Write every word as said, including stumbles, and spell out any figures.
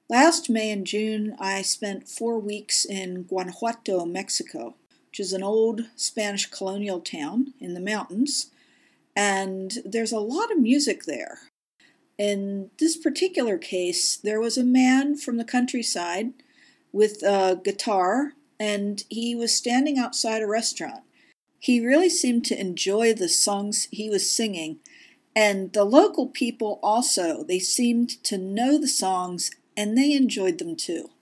Last May and June, I spent four weeks in Guanajuato, Mexico, which is an old Spanish colonial town in the mountains, and there's a lot of music there. In this particular case, there was a man from the countryside with a guitar, and he was standing outside a restaurant. He really seemed to enjoy the songs he was singing, and the local people also, they seemed to know the songs and they enjoyed them too.